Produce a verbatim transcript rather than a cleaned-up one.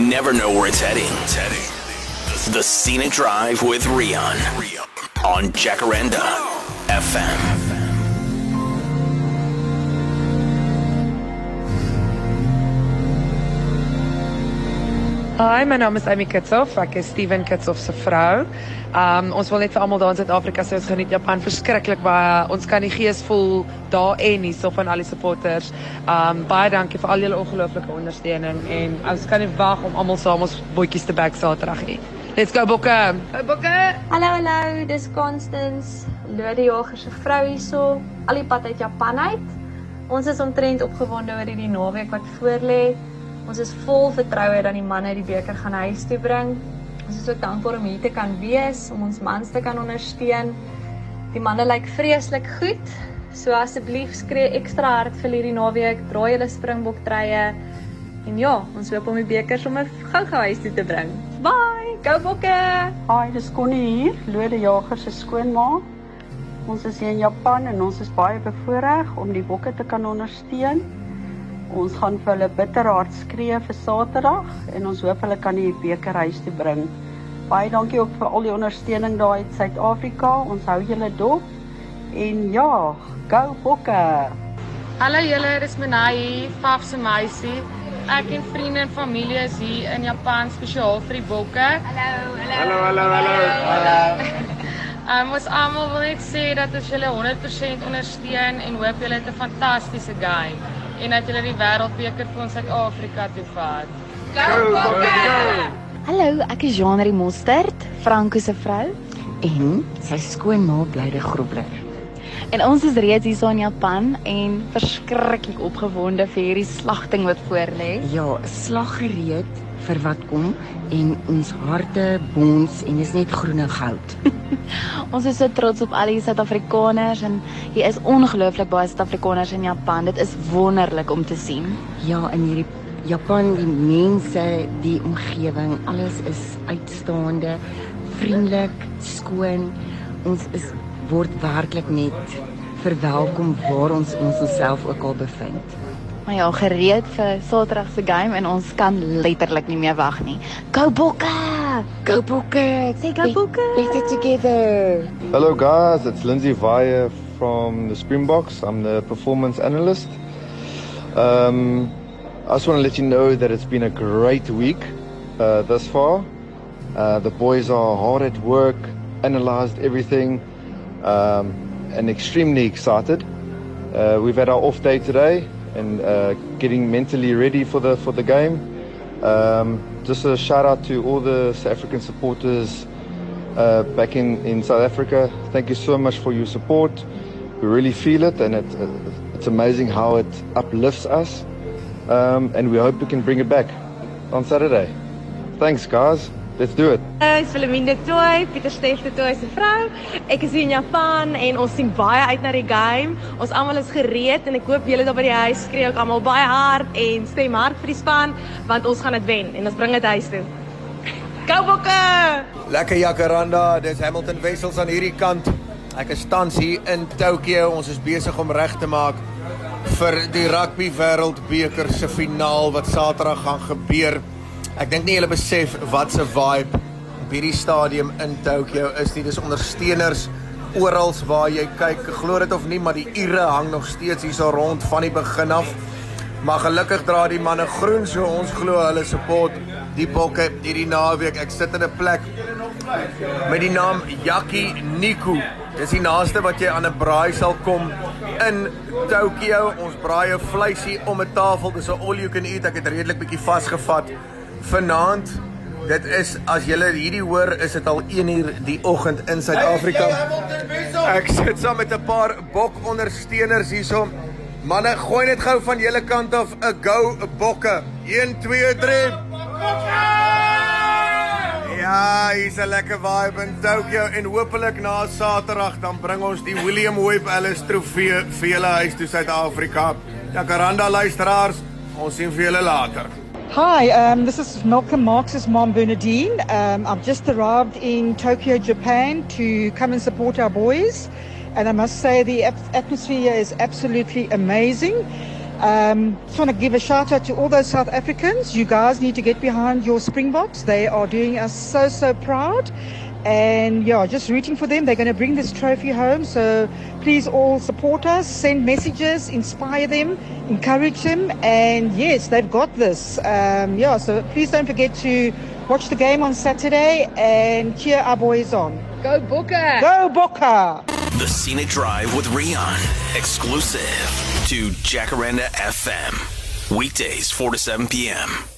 never know where it's heading. It's heading. The Scenic Drive with Rian on Jacaranda F M. Hi, my naam is Amy Kitsoff. Ek is Steven Kitsoff se vrou. Um, ons wil net vir almal daar in Suid-Afrika sê ons geniet Japan verskriklik baie. Ons kan die gees voel daar en hierso van al die supporters. Um, baie dankie vir al julle ongelooflike ondersteuning en ons kan nie wag om almal saam ons bootjies te bek Saterdag hê. Let's go Bokke. Go Bokke. Hallo hallo, dis Constance, Lode Jager se vrou hierso. Al die pad uit Japan uit. Ons is omtrent opgewonde oor hierdie naweek wat voorlê. Ons is vol vertroue dat die manne die beker gaan huis toe bring. Ons is ook dankbaar om hier te kan wees, om ons mans te kan ondersteun. Die manne lyk vreeslik goed, so asseblief skree ekstra hard vir hierdie naweek, draai julle Springbok treye. En ja, ons hoop om die beker sommer gou-gou huis toe te bring. Bye, go Bokke! Hi, dis Connie hier, Lode Jager se skoonma. Ons is hier in Japan en ons is baie bevoorreg om die Bokke te kan ondersteun. Ons gaan vir hulle bitterhard skree vir Saterdag en ons hoop hulle kan die beker huis toe bring. Baie dankie ook vir al die ondersteuning daar uit Suid-Afrika. Ons hou julle dop. En ja, go Bokke! Hallo julle, dis Menai, Faf se meisie. Ek en vriende en familie is hier in Japan spesiaal vir die Bokke. Hallo, hallo. Hallo, hallo, hallo. Um, ons almal wil net sê dat ons julle honderd persent ondersteun en hoop julle het 'n fantastiese game. En dat julle die wêreldbeker vir ons Suid-Afrika toe vat. Go, go, go! Hallo, ek is Jean-Marie Mostert, Franco se vrou en sy skoonma Blyde Grobler. En ons is reeds hier so in Japan en verskriklik opgewonde vir hierdie slagting wat voorlê. Ja, slaggereed vir wat kom en ons harte bons en is net groen en goud. Ons is so trots op al die Suid-Afrikaners en hier is ongelooflik baie Suid-Afrikaners in Japan. Dit is wonderlik om te sien. Ja, in hierdie Japan, die mense, die omgewing, alles is uitstaande, vriendelik, skoon. Ons is word werklik net verwelkom waar ons ons onsself ook al bevind. Maar ja, gereed vir Saterdag se game en ons kan letterlik nie meer wag nie. Go Bokke! Go Bokke! Say go Bokke! Better together! Hello guys, it's Lindsay Vaya from the Springboks. I'm the performance analyst. Um, I just want to let you know that it's been a great week uh, thus far. Uh, the boys are hard at work, analysed everything, um, and extremely excited. Uh, we've had our off day today. And uh, getting mentally ready for the for the game. Um, just a shout out to all the South African supporters uh, back in, in South Africa. Thank you so much for your support. We really feel it, and it, uh, it's amazing how it uplifts us. Um, and we hope we can bring it back on Saturday. Thanks, guys. Let's do it. Ek is Wilhelmine Toy, Pieter Steef de Toy se vrou. Ek is hier in Japan en ons sien baie uit na die game. Ons almal is gereed en ek hoop julle daar by die huis skree ook almal baie hard en stem hard vir die span want ons gaan dit wen en ons bring dit huis toe. Go Bokke! Lekker Jacaranda, dis Hamilton Wessels aan hierdie kant. Ek is tans hier in Tokyo. Ons is besig om reg te maak vir die rugby wêreldbeker se finaal wat Saterdag gaan gebeur. Ek dink nie julle besef wat se vibe op hierdie stadium in Tokyo is nie. Dis ondersteuners oral waar jy kyk. Glo dit of nie, maar die ure hang nog steeds hier so rond van die begin af. Maar gelukkig dra die manne groen, so ons glo hulle support die Bokke hierdie naweek. Ek sit in 'n plek met die naam Yakiniku. Dis die naaste wat jy aan 'n braai sal kom in Tokyo. Ons braai 'n vleisie om 'n tafel. Dis 'n all you can eat. Ek het redelik bietjie vasgevat vanaand. Dit is, as julle hierdie hoor, is dit al een uur die oggend in Suid-Afrika. Ek sit saam met 'n paar Bok ondersteuners hierso. Manne, gooi net gou van julle kant af 'n go Bokke. een twee drie. Ja, hier's 'n lekker vibe in Tokyo en hopelik na Saterdag dan bring ons die William Webb Ellis trofee vir julle huis toe Suid-Afrika. Jacaranda luisteraars, ons sien vir julle later. Hi, um, this is Malcolm Marx's mom, Bernadine. Um, I've just arrived in Tokyo, Japan to come and support our boys. And I must say the atmosphere is absolutely amazing. Um, just want to give a shout out to all those South Africans. You guys need to get behind your Springboks. They are doing us so, so proud. And yeah, just rooting for them. They're going to bring this trophy home. So please all support us, send messages, inspire them, encourage them. And yes, they've got this. Um, yeah, so please don't forget to watch the game on Saturday and cheer our boys on. Go Booker! Go Booker! The Scenic Drive with Rian, exclusive to Jacaranda F M. Weekdays, four to seven p.m.